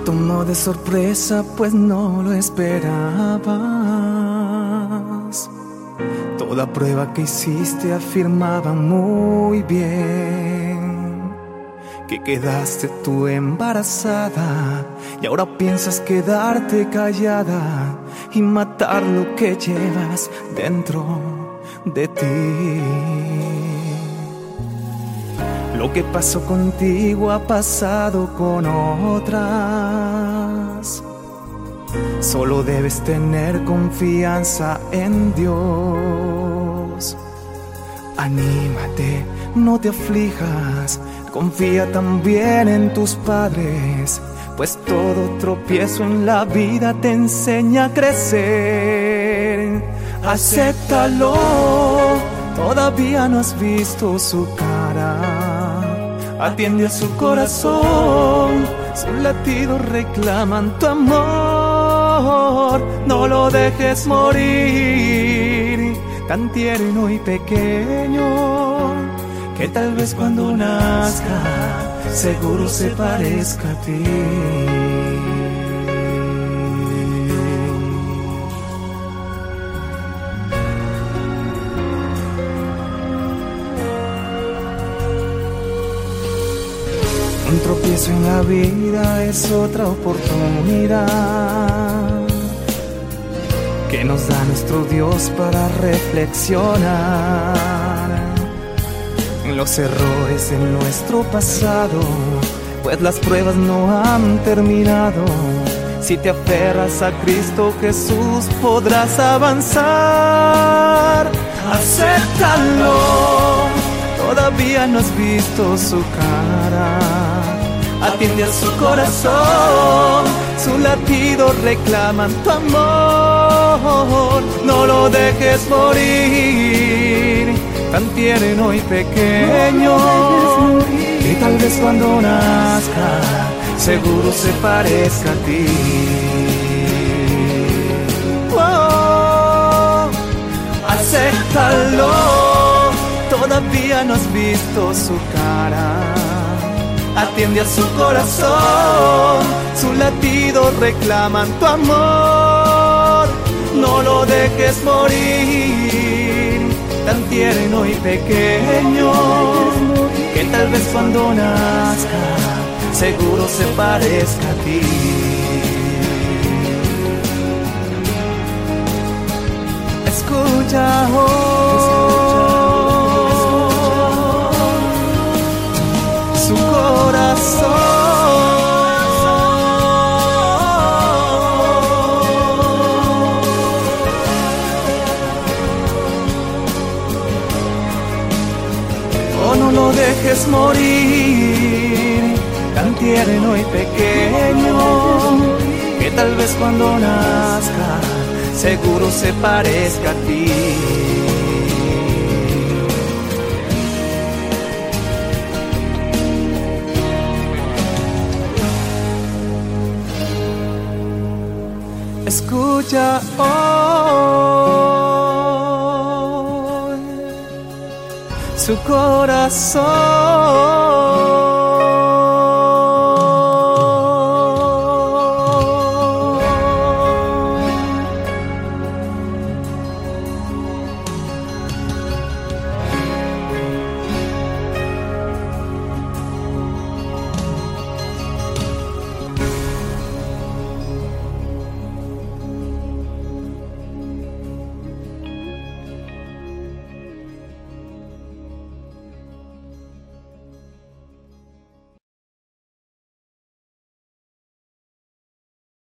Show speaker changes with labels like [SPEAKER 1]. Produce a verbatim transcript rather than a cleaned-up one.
[SPEAKER 1] tomó de sorpresa, pues no lo esperabas. Toda prueba que hiciste afirmaba muy bien que quedaste tú embarazada, y ahora piensas quedarte callada y matar lo que llevas dentro de ti. Lo que pasó contigo ha pasado con otras. Solo debes tener confianza en Dios. Anímate, no te aflijas, confía también en tus padres, pues todo tropiezo en la vida te enseña a crecer. Acéptalo, todavía no has visto su cara. Atiende a su corazón, sus latidos reclaman tu amor. No lo dejes morir, tan tierno y pequeño, que tal vez cuando nazca seguro se parezca a ti. Un tropiezo en la vida es otra oportunidad que nos da nuestro Dios para reflexionar en los errores de nuestro pasado, pues las pruebas no han terminado. Si te aferras a Cristo Jesús podrás avanzar. Acéptalo, todavía no has visto su cara. Atiende a su corazón, sus latidos reclaman tu amor. No lo dejes morir, tan tierno y pequeño, que tal vez cuando nazca seguro se parezca a ti. Oh, acéptalo, todavía no has visto su cara. Atiende a su corazón, sus latidos reclaman tu amor. No lo dejes morir, tan tierno y pequeño, que tal vez cuando nazca seguro se parezca a ti. Escucha hoy su corazón. Oh, no lo dejes morir, tan tierno y pequeño, que tal vez cuando nazca seguro se parezca a ti. Escucha hoy su corazón.